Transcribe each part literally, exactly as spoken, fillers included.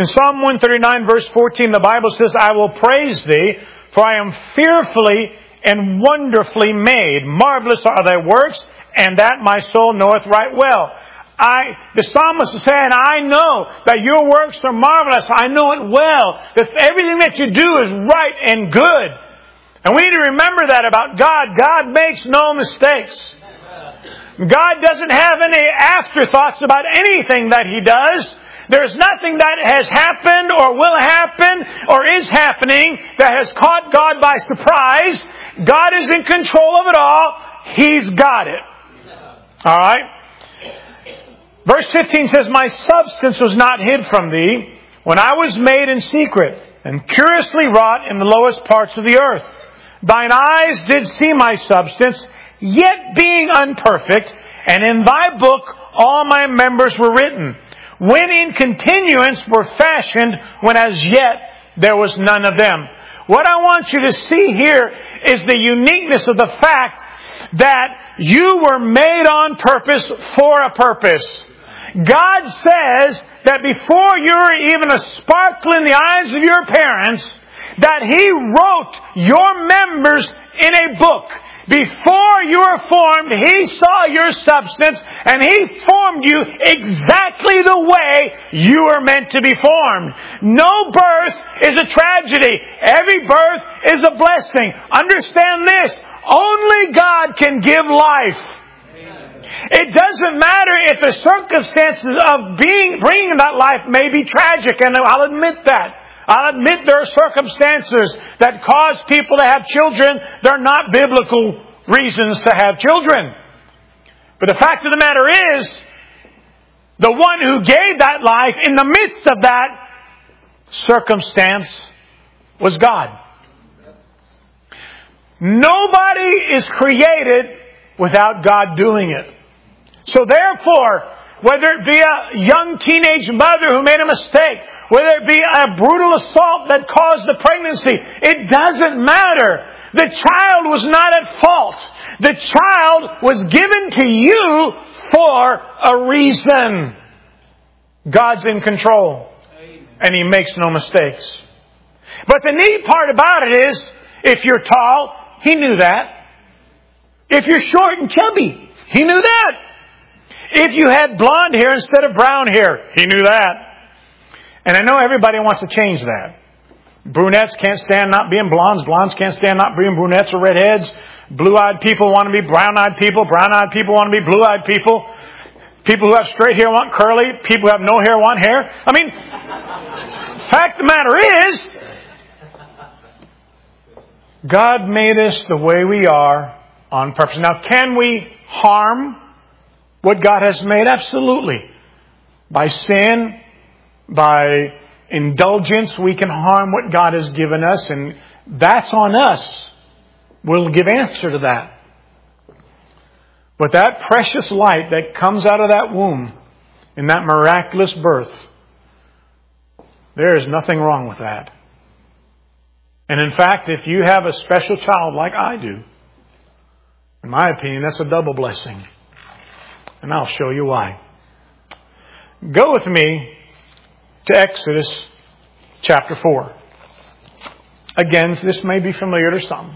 In Psalm one thirty-nine verse fourteen, the Bible says, I will praise Thee, for I am fearfully and wonderfully made. Marvelous are Thy works, and that my soul knoweth right well. I, the psalmist is saying, I know that your works are marvelous. I know it well. That everything that you do is right and good. And we need to remember that about God. God makes no mistakes. God doesn't have any afterthoughts about anything that He does. There's nothing that has happened or will happen or is happening that has caught God by surprise. God is in control of it all. He's got it. All right? Verse fifteen says, my substance was not hid from Thee when I was made in secret and curiously wrought in the lowest parts of the earth. Thine eyes did see my substance, yet being unperfect, and in Thy book all my members were written, when in continuance were fashioned, when as yet there was none of them. What I want you to see here is the uniqueness of the fact that you were made on purpose for a purpose. God says that before you were even a sparkle in the eyes of your parents, that He wrote your members in a book. Before you were formed, He saw your substance and He formed you exactly the way you were meant to be formed. No birth is a tragedy. Every birth is a blessing. Understand this. Only God can give life. It doesn't matter if the circumstances of being bringing that life may be tragic, and I'll admit that. I'll admit there are circumstances that cause people to have children. They're not biblical reasons to have children. But the fact of the matter is, the one who gave that life in the midst of that circumstance was God. Nobody is created without God doing it. So therefore, whether it be a young teenage mother who made a mistake, whether it be a brutal assault that caused the pregnancy, it doesn't matter. The child was not at fault. The child was given to you for a reason. God's in control. And He makes no mistakes. But the neat part about it is, if you're tall, He knew that. If you're short and chubby, He knew that. If you had blonde hair instead of brown hair, He knew that. And I know everybody wants to change that. Brunettes can't stand not being blondes. Blondes can't stand not being brunettes or redheads. Blue-eyed people want to be brown-eyed people. Brown-eyed people want to be blue-eyed people. People who have straight hair want curly. People who have no hair want hair. I mean, fact of the matter is, God made us the way we are on purpose. Now, can we harm what God has made? Absolutely. By sin, by indulgence, we can harm what God has given us, and that's on us. We'll give answer to that. But that precious light that comes out of that womb in that miraculous birth, there is nothing wrong with that. And in fact, if you have a special child like I do, in my opinion, that's a double blessing. And I'll show you why. Go with me to Exodus chapter four. Again, this may be familiar to some.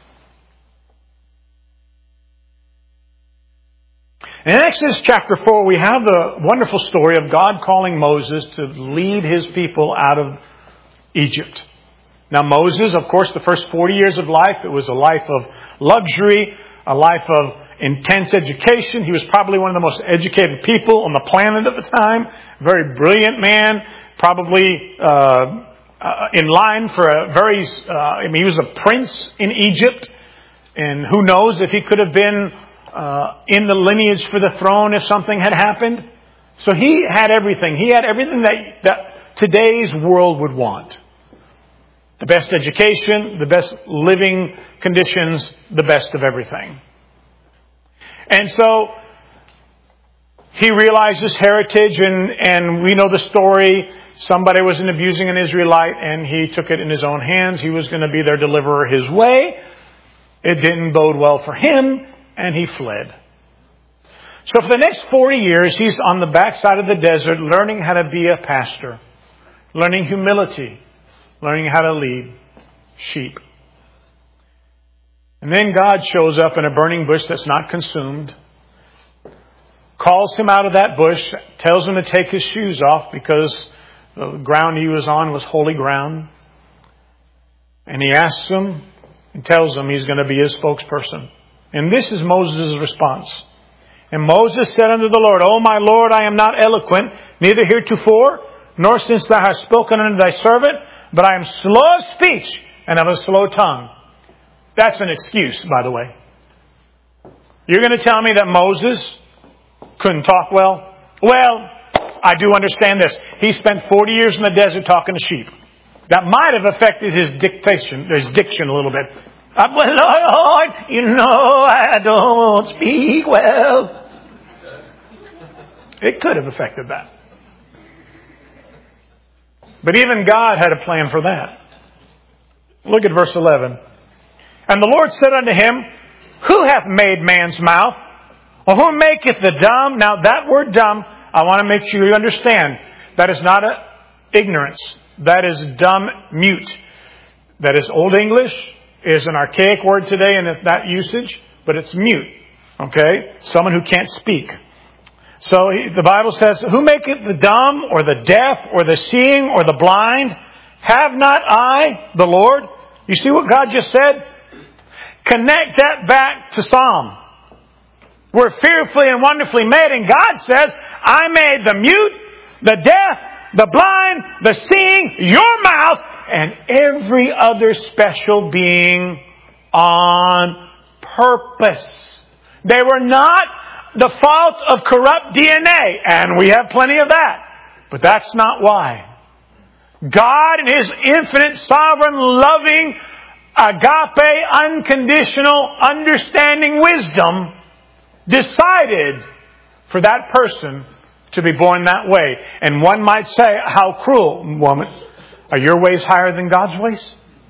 In Exodus chapter four, we have the wonderful story of God calling Moses to lead His people out of Egypt. Now Moses, of course, the first forty years of life, it was a life of luxury, a life of intense education. He was probably one of the most educated people on the planet at the time. Very brilliant man, probably uh, uh, in line for a very, uh, I mean, he was a prince in Egypt. And who knows if he could have been uh, in the lineage for the throne if something had happened. So he had everything. He had everything that, that today's world would want. The best education, the best living conditions, the best of everything. And so he realized his heritage, and, and we know the story. Somebody was abusing an Israelite, and he took it in his own hands. He was going to be their deliverer his way. It didn't bode well for him, and he fled. So for the next forty years, he's on the backside of the desert learning how to be a pastor. learning humility, learning how to lead sheep. And then God shows up in a burning bush that's not consumed, calls him out of that bush, tells him to take his shoes off because the ground he was on was holy ground. And he asks him and tells him he's going to be his spokesperson. And this is Moses' response. And Moses said unto the Lord, O my Lord, I am not eloquent, neither heretofore, nor since thou hast spoken unto thy servant, but I am slow of speech and of a slow tongue. That's an excuse, by the way. You're going to tell me that Moses couldn't talk well? Well, I do understand this. He spent forty years in the desert talking to sheep. That might have affected his dictation, his diction a little bit. Uh, well, Lord, you know I don't speak well. It could have affected that. But even God had a plan for that. Look at verse eleven. And the Lord said unto him, Who hath made man's mouth? Or who maketh the dumb? Now that word dumb, I want to make sure you understand. That is not a ignorance. That is dumb, mute. That is Old English. Is an archaic word today in that usage, but it's mute. Okay? Someone who can't speak. So the Bible says, Who maketh the dumb, or the deaf, or the seeing, or the blind? Have not I, the Lord? You see what God just said? Connect that back to Psalm. We're fearfully and wonderfully made, and God says, I made the mute, the deaf, the blind, the seeing, your mouth, and every other special being on purpose. They were not the fault of corrupt D N A, and we have plenty of that. But that's not why. God in His infinite, sovereign, loving, agape, unconditional, understanding wisdom decided for that person to be born that way. And one might say, how cruel, woman. Are your ways higher than God's ways?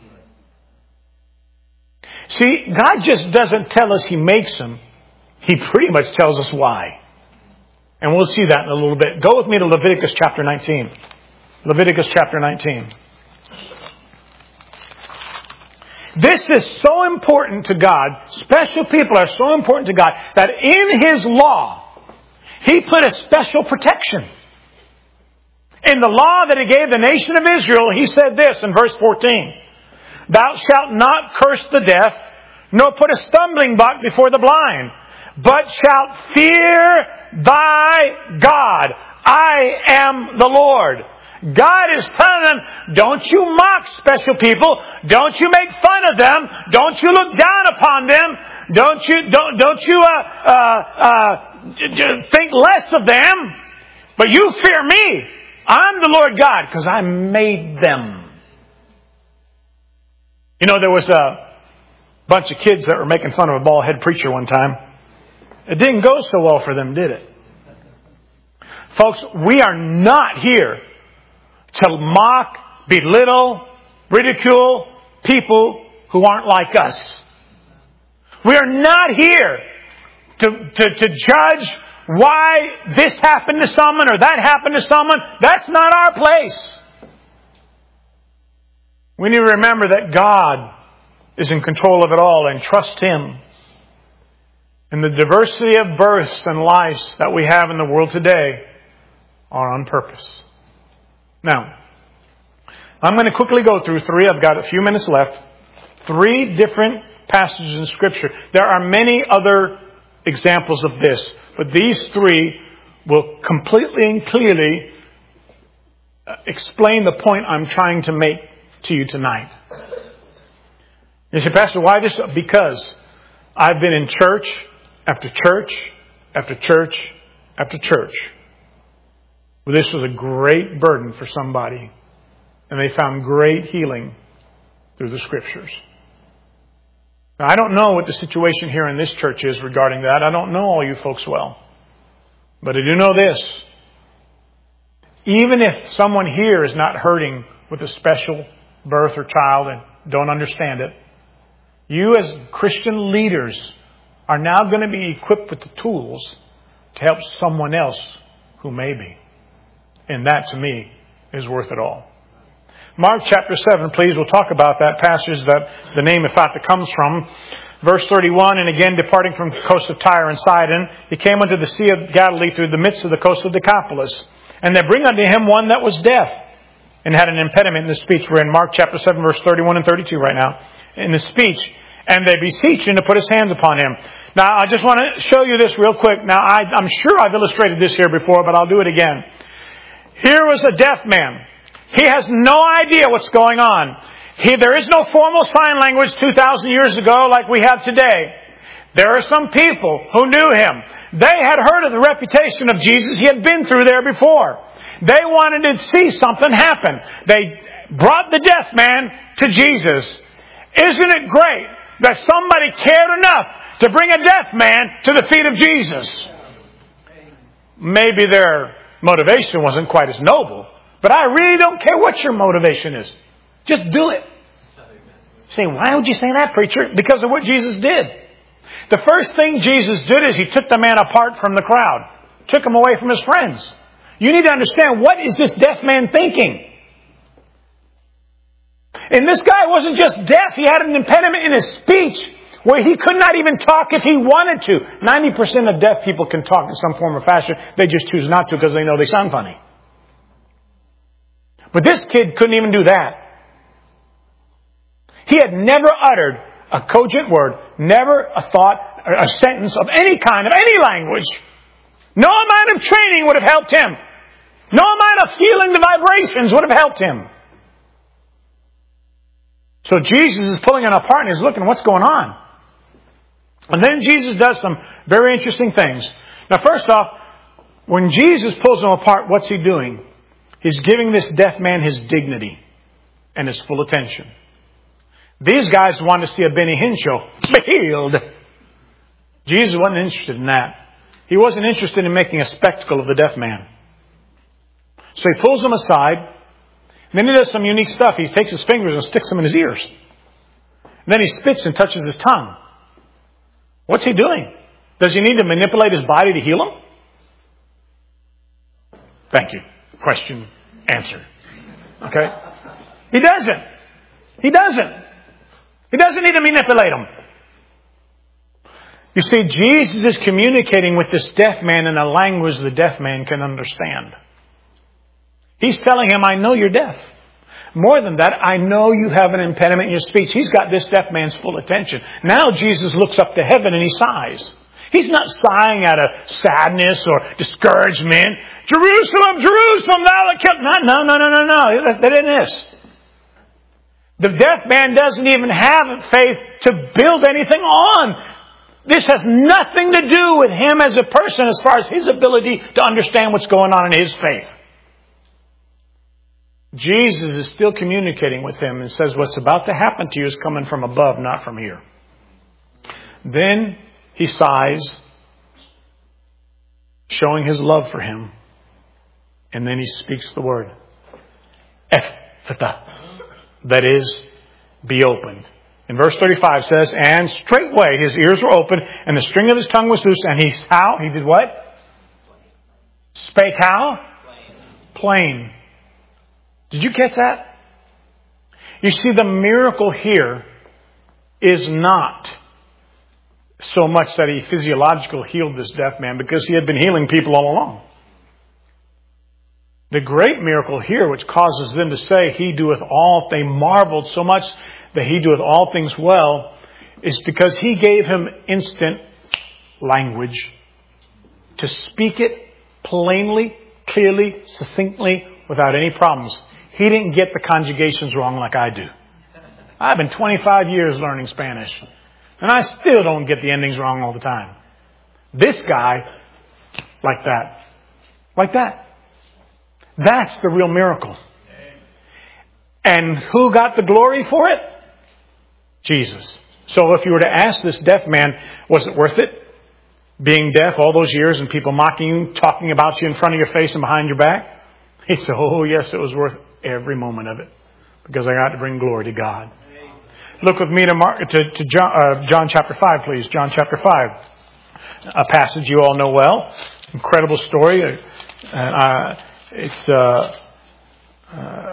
See, God just doesn't tell us He makes them. He pretty much tells us why. And we'll see that in a little bit. Go with me to Leviticus chapter nineteen. Leviticus chapter nineteen. This is so important to God. Special people are so important to God that in His law, He put a special protection. In the law that He gave the nation of Israel, He said this in verse fourteen. Thou shalt not curse the deaf, nor put a stumbling block before the blind, but shalt fear thy God. I am the Lord. God is telling them, don't you mock special people. Don't you make fun of them. Don't you look down upon them. Don't you, don't, don't you, uh, uh, uh, think less of them. But you fear me. I'm the Lord God because I made them. You know, there was a bunch of kids that were making fun of a bald-head preacher one time. It didn't go so well for them, did it? Folks, we are not here to mock, belittle, ridicule people who aren't like us. We are not here to, to, to judge why this happened to someone or that happened to someone. That's not our place. We need to remember that God is in control of it all and trust Him. And the diversity of births and lives that we have in the world today are on purpose. Now, I'm going to quickly go through three. I've got a few minutes left. Three different passages in Scripture. There are many other examples of this, but these three will completely and clearly explain the point I'm trying to make to you tonight. You say, Pastor, why this? Because I've been in church after church after church after church. Well, this was a great burden for somebody. And they found great healing through the Scriptures. Now, I don't know what the situation here in this church is regarding that. I don't know all you folks well. But I do know this. Even if someone here is not hurting with a special birth or child and don't understand it, you as Christian leaders are now going to be equipped with the tools to help someone else who may be. And that, to me, is worth it all. Mark chapter seven, please. We'll talk about that passage that the name Ephphatha comes from. Verse thirty-one, and again departing from the coast of Tyre and Sidon, he came unto the Sea of Galilee through the midst of the coast of Decapolis. And they bring unto him one that was deaf and had an impediment in the speech. We're in Mark chapter seven, verse thirty-one and thirty-two right now. In the speech. And they beseech him to put his hands upon him. Now, I just want to show you this real quick. Now, I, I'm sure I've illustrated this here before, but I'll do it again. Here was a deaf man. He has no idea what's going on. He, there is no formal sign language two thousand years ago like we have today. There are some people who knew him. They had heard of the reputation of Jesus. He had been through there before. They wanted to see something happen. They brought the deaf man to Jesus. Isn't it great that somebody cared enough to bring a deaf man to the feet of Jesus? Maybe their motivation wasn't quite as noble, but I really don't care what your motivation is. Just do it. Say, why would you say that, preacher? Because of what Jesus did. The first thing Jesus did is he took the man apart from the crowd. Took him away from his friends. You need to understand, what is this deaf man thinking? And this guy wasn't just deaf. He had an impediment in his speech where he could not even talk if he wanted to. ninety percent of deaf people can talk in some form or fashion. They just choose not to because they know they sound funny. But this kid couldn't even do that. He had never uttered a cogent word, never a thought, or a sentence of any kind, of any language. No amount of training would have helped him. No amount of feeling the vibrations would have helped him. So Jesus is pulling him apart and he's looking, what's going on? And then Jesus does some very interesting things. Now, first off, when Jesus pulls him apart, what's he doing? He's giving this deaf man his dignity and his full attention. These guys wanted to see a Benny Hinn show. Be healed. Jesus wasn't interested in that. He wasn't interested in making a spectacle of the deaf man. So he pulls him aside. Then he does some unique stuff. He takes his fingers and sticks them in his ears. And then he spits and touches his tongue. What's he doing? Does he need to manipulate his body to heal him? Thank you. Question, answer. Okay? He doesn't. He doesn't. He doesn't need to manipulate him. You see, Jesus is communicating with this deaf man in a language the deaf man can understand. He's telling him, I know you're deaf. More than that, I know you have an impediment in your speech. He's got this deaf man's full attention. Now Jesus looks up to heaven and he sighs. He's not sighing out of sadness or discouragement. Jerusalem, Jerusalem, thou that killed. No, no, no, no, no, no. That isn't this. The deaf man doesn't even have faith to build anything on. This has nothing to do with him as a person as far as his ability to understand what's going on in his faith. Jesus is still communicating with him and says what's about to happen to you is coming from above, not from here. Then he sighs, showing his love for him. And then he speaks the word, Ephphatha, that is, be opened. And verse thirty-five says, and straightway his ears were opened, and the string of his tongue was loosed, and he how? He did what? Spake how? Plain. Plain. Did you catch that? You see, the miracle here is not so much that he physiologically healed this deaf man, because he had been healing people all along. The great miracle here, which causes them to say, he doeth all, they marveled so much that he doeth all things well, is because he gave him instant language to speak it plainly, clearly, succinctly, without any problems. He didn't get the conjugations wrong like I do. I've been twenty-five years learning Spanish, and I still don't get the endings wrong all the time. This guy, like that. Like that. That's the real miracle. And who got the glory for it? Jesus. So if you were to ask this deaf man, was it worth it? Being deaf all those years and people mocking you, talking about you in front of your face and behind your back? He'd say, oh yes, it was worth every moment of it. Because I got to bring glory to God. Look with me to, Mark, to, to John, uh, John chapter five, please. John chapter five. A passage you all know well. Incredible story. Uh, uh, it's... Uh,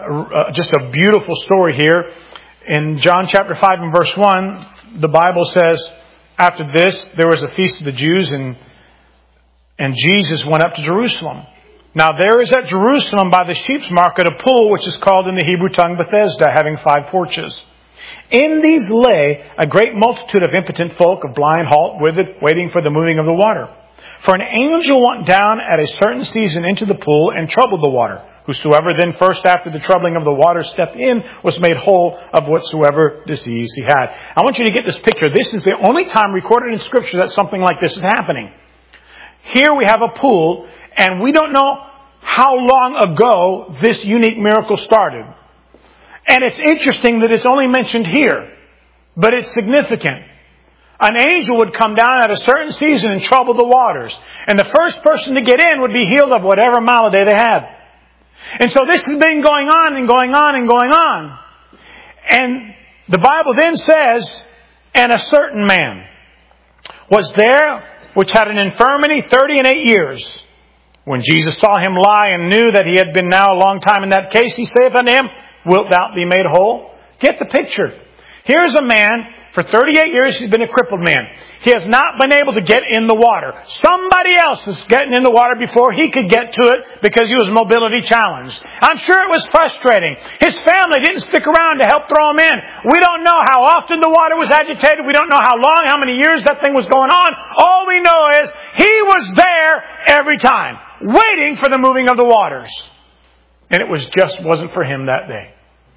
uh, just a beautiful story here. In John chapter five and verse one, the Bible says, after this, there was a feast of the Jews, and and Jesus went up to Jerusalem. Now there is at Jerusalem by the sheep's market a pool which is called in the Hebrew tongue Bethesda, having five porches. In these lay a great multitude of impotent folk, of blind, halt, withered, waiting for the moving of the water. For an angel went down at a certain season into the pool and troubled the water. Whosoever then first after the troubling of the water stepped in was made whole of whatsoever disease he had. I want you to get this picture. This is the only time recorded in Scripture that something like this is happening. Here we have a pool, and we don't know how long ago this unique miracle started. And it's interesting that it's only mentioned here, but it's significant. An angel would come down at a certain season and trouble the waters. And the first person to get in would be healed of whatever malady they had. And so this has been going on and going on and going on. And the Bible then says, and a certain man was there which had an infirmity thirty and eight years. When Jesus saw him lie and knew that he had been now a long time in that case, he saith unto him, Wilt thou be made whole? Get the picture. Here's a man, for thirty-eight years he's been a crippled man. He has not been able to get in the water. Somebody else was getting in the water before he could get to it because he was mobility challenged. I'm sure it was frustrating. His family didn't stick around to help throw him in. We don't know how often the water was agitated. We don't know how long, how many years that thing was going on. All we know is he was there every time, waiting for the moving of the waters. And it was just wasn't for him that day.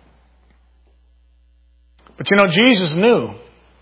But you know, Jesus knew.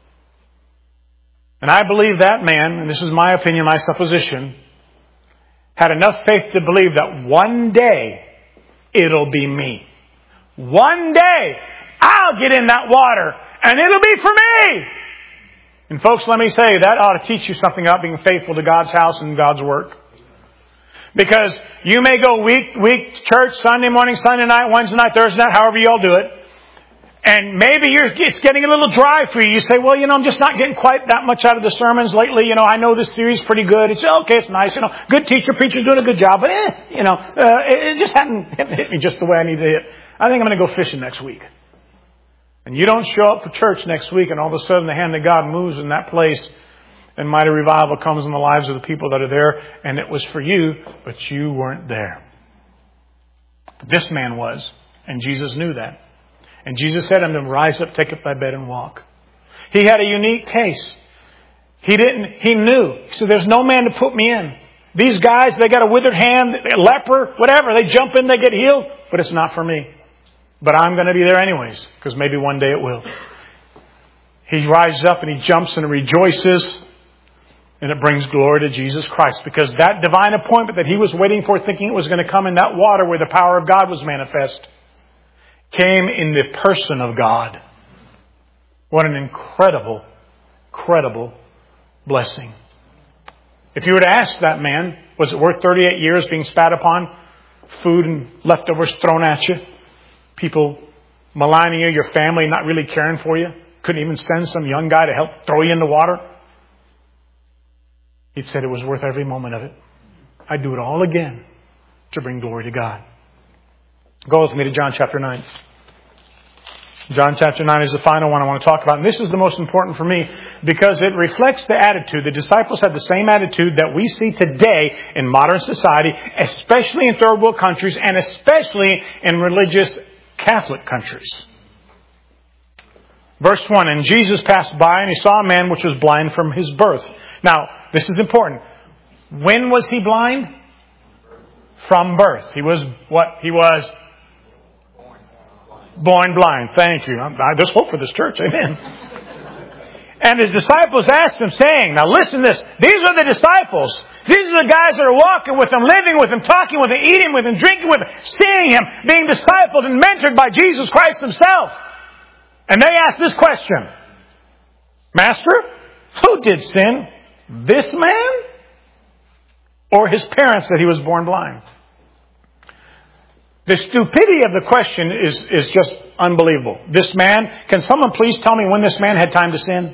And I believe that man, and this is my opinion, my supposition, had enough faith to believe that one day it'll be me. One day I'll get in that water and it'll be for me. And folks, let me say, that ought to teach you something about being faithful to God's house and God's work. Because you may go week, week to church, Sunday morning, Sunday night, Wednesday night, Thursday night, however you all do it. And maybe you're, it's getting a little dry for you. You say, well, you know, I'm just not getting quite that much out of the sermons lately. You know, I know this series is pretty good. It's okay, it's nice. You know, good teacher, preacher's doing a good job. But, eh, you know, uh, it, it just hadn't hit me just the way I need to hit. I think I'm going to go fishing next week. And you don't show up for church next week and all of a sudden the hand of God moves in that place and mighty revival comes in the lives of the people that are there. And it was for you, but you weren't there. But this man was. And Jesus knew that. And Jesus said unto him, rise up, take up thy bed and walk. He had a unique case. He didn't, he knew. He said, there's no man to put me in. These guys, they got a withered hand, a leper, whatever. They jump in, they get healed. But it's not for me. But I'm going to be there anyways, because maybe one day it will. He rises up and he jumps and rejoices. And it brings glory to Jesus Christ. Because that divine appointment that he was waiting for, thinking it was going to come in that water where the power of God was manifest, came in the person of God. What an incredible, incredible blessing. If you were to ask that man, was it worth thirty-eight years being spat upon? Food and leftovers thrown at you? People maligning you, your family not really caring for you? Couldn't even send some young guy to help throw you in the water? He said it was worth every moment of it. I'd do it all again to bring glory to God. Go with me to John chapter nine. John chapter nine is the final one I want to talk about. And this is the most important for me because it reflects the attitude. The disciples had the same attitude that we see today in modern society, especially in third world countries and especially in religious Catholic countries. Verse one, and Jesus passed by and he saw a man which was blind from his birth. Now, this is important. When was he blind? From birth. He was what? He was born blind. Thank you. I just hope for this church. Amen. And his disciples asked him, saying, now listen to this. These are the disciples. These are the guys that are walking with him, living with him, talking with him, eating with him, drinking with him, seeing him, being discipled and mentored by Jesus Christ himself. And they asked this question. Master, who did sin? This man? Or his parents that he was born blind? The stupidity of the question is, is just unbelievable. This man, can someone please tell me when this man had time to sin?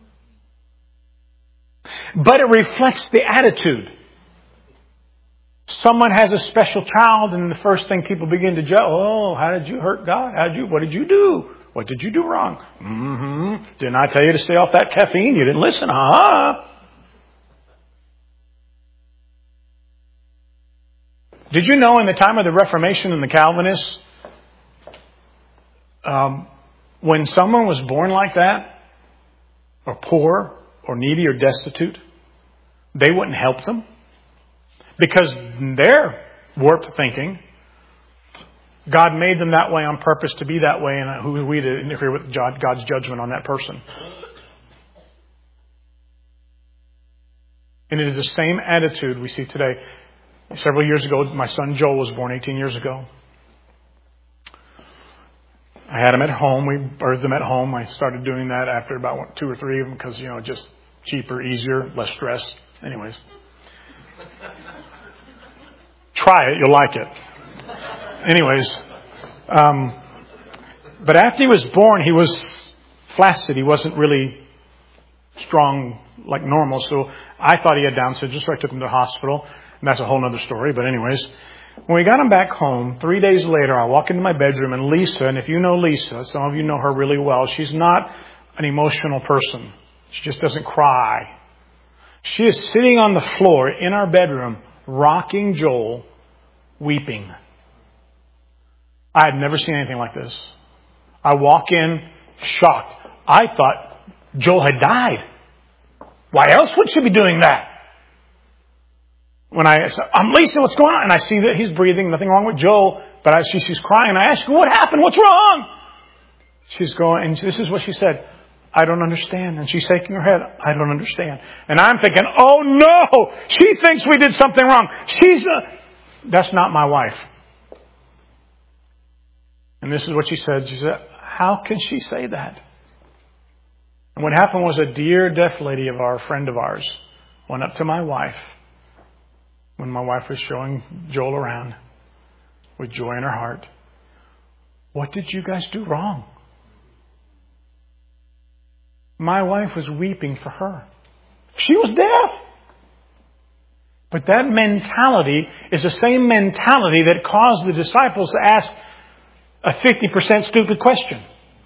But it reflects the attitude. Someone has a special child, and the first thing people begin to judge, oh, how did you hurt God? How did you, what did you do? What did you do wrong? Mm-hmm. Didn't I tell you to stay off that caffeine? You didn't listen. Uh-huh. Did you know in the time of the Reformation and the Calvinists, um, when someone was born like that, or poor, or needy, or destitute, they wouldn't help them? Because their warped thinking, God made them that way on purpose to be that way, and who are we to interfere with God's judgment on that person? And it is the same attitude we see today. Several years ago, my son Joel was born eighteen years ago. I had him at home. We birthed him at home. I started doing that after about two or three of them because, you know, just cheaper, easier, less stress. Anyways. Try it. You'll like it. Anyways. Um, but after he was born, he was flaccid. He wasn't really strong like normal. So I thought he had Down syndrome. So I took him to the hospital. And that's a whole other story. But anyways, when we got him back home, three days later, I walk into my bedroom, and Lisa, and if you know Lisa, some of you know her really well, she's not an emotional person. She just doesn't cry. She is sitting on the floor in our bedroom, rocking Joel, weeping. I had never seen anything like this. I walk in, shocked. I thought Joel had died. Why else would she be doing that? When I said, I'm Lisa, what's going on? And I see that he's breathing, nothing wrong with Joel, but I see she's crying. And I ask her, what happened? What's wrong? She's going, and this is what she said. I don't understand. And she's shaking her head. I don't understand. And I'm thinking, oh no, she thinks we did something wrong. She's a... That's not my wife. And this is what she said. She said, how can she say that? And what happened was a dear deaf lady of our friend of ours went up to my wife when my wife was showing Joel around with joy in her heart. What did you guys do wrong? My wife was weeping for her. She was deaf. But that mentality is the same mentality that caused the disciples to ask a fifty percent stupid question.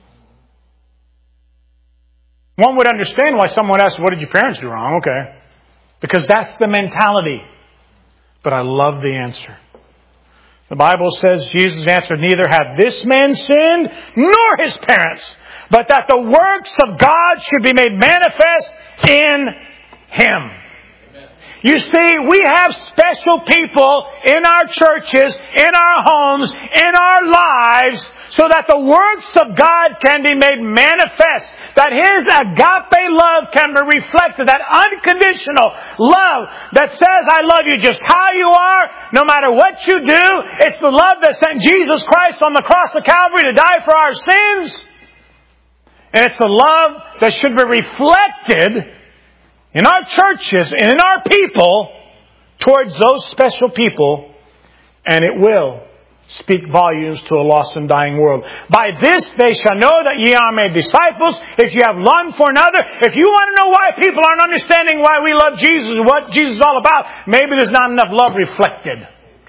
One would understand why someone asked, what did your parents do wrong? Okay. Because that's the mentality. But I love the answer. The Bible says Jesus answered, neither have this man sinned nor his parents, but that the works of God should be made manifest in him. You see, we have special people in our churches, in our homes, in our lives, so that the works of God can be made manifest. That His agape love can be reflected. That unconditional love that says, I love you just how you are, no matter what you do. It's the love that sent Jesus Christ on the cross of Calvary to die for our sins. And it's the love that should be reflected in our churches and in our people towards those special people. And it will speak volumes to a lost and dying world. By this they shall know that ye are my disciples, if you have love for another. If you want to know why people aren't understanding why we love Jesus and what Jesus is all about, maybe there's not enough love reflected.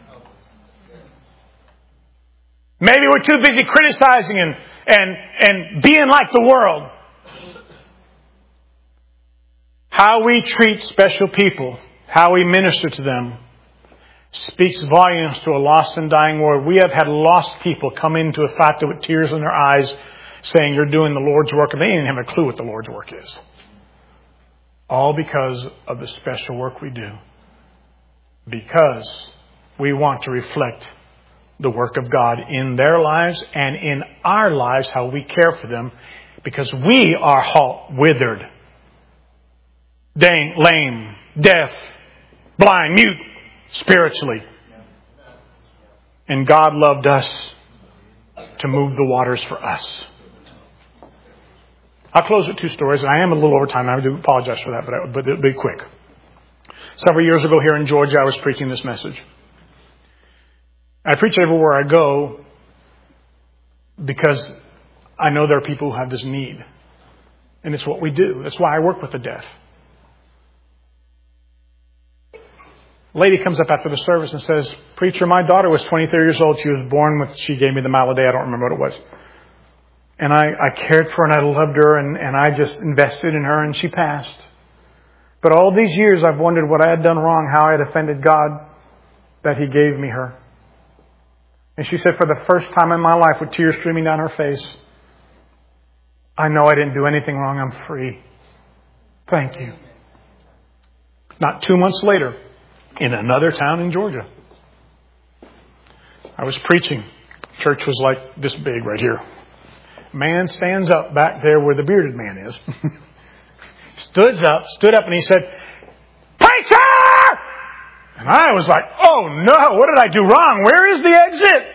Maybe we're too busy criticizing and, and, and being like the world. How we treat special people, how we minister to them, speaks volumes to a lost and dying world. We have had lost people come into a factor with tears in their eyes saying, you're doing the Lord's work, and they didn't have a clue what the Lord's work is. All because of the special work we do. Because we want to reflect the work of God in their lives and in our lives, how we care for them, because we are halt, withered, lame, deaf, blind, mute, spiritually. And God loved us to move the waters for us. I'll close with two stories, and I am a little over time. I do apologize for that, but, I, but it'll be quick. Several years ago here in Georgia, I was preaching this message. I preach everywhere I go because I know there are people who have this need. And it's what we do. That's why I work with the deaf. A lady comes up after the service and says, "Preacher, my daughter was twenty-three years old. She was born with," she gave me the malady. I don't remember what it was. And I, I cared for her and I loved her and, and I just invested in her and she passed. But all these years I've wondered what I had done wrong, how I had offended God, that He gave me her. And she said, for the first time in my life, with tears streaming down her face, I know I didn't do anything wrong. I'm free. Thank you. Not two months later, in another town in Georgia, I was preaching. Church was like this big right here. Man stands up back there where the bearded man is. stood up, stood up and he said, "Preacher!" And I was like, oh no, what did I do wrong? Where is the exit?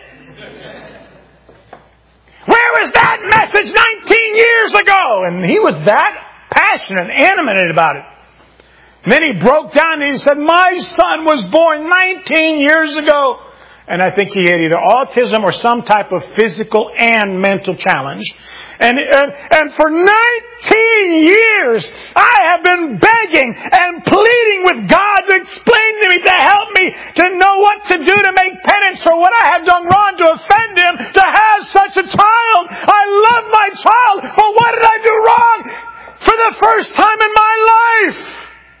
Where was that message nineteen years ago? And he was that passionate and animated about it. And then he broke down and he said, my son was born nineteen years ago. And I think he had either autism or some type of physical and mental challenge. And, and, and for nineteen years, I have been begging and pleading with God to explain to me, to help me to know what to do to make penance for what I have done wrong, to offend Him, to have such a child. I love my child, but what did I do wrong? For the first time in my life,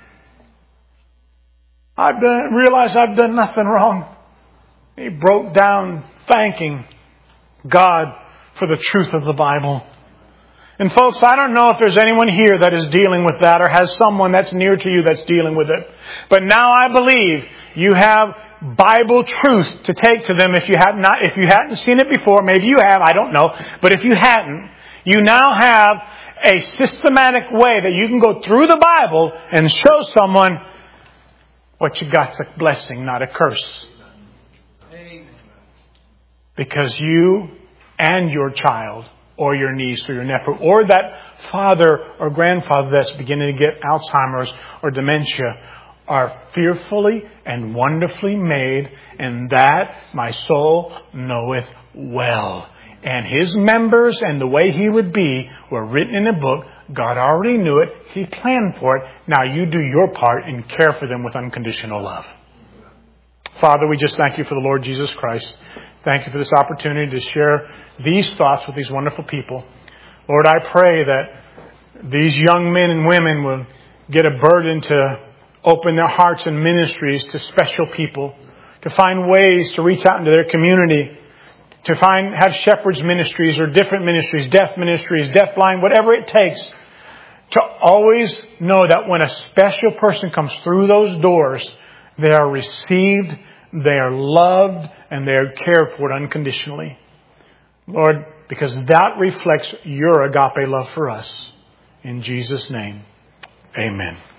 I've done, realized I've done nothing wrong. He broke down thanking God for the truth of the Bible. And folks, I don't know if there's anyone here that is dealing with that or has someone that's near to you that's dealing with it. But now I believe you have Bible truth to take to them if you have not, if you hadn't seen it before. Maybe you have, I don't know. But if you hadn't, you now have a systematic way that you can go through the Bible and show someone what you got's a blessing, not a curse. Because you and your child or your niece or your nephew or that father or grandfather that's beginning to get Alzheimer's or dementia are fearfully and wonderfully made, and that my soul knoweth well. And His members and the way He would be were written in a book. God already knew it. He planned for it. Now you do your part and care for them with unconditional love. Father, we just thank You for the Lord Jesus Christ. Thank You for this opportunity to share these thoughts with these wonderful people. Lord, I pray that these young men and women will get a burden to open their hearts and ministries to special people, to find ways to reach out into their community, to find, have shepherds ministries or different ministries, deaf ministries, deaf blind, whatever it takes, to always know that when a special person comes through those doors, they are received, they are loved, and they are cared for unconditionally. Lord, because that reflects Your agape love for us. In Jesus' name, amen.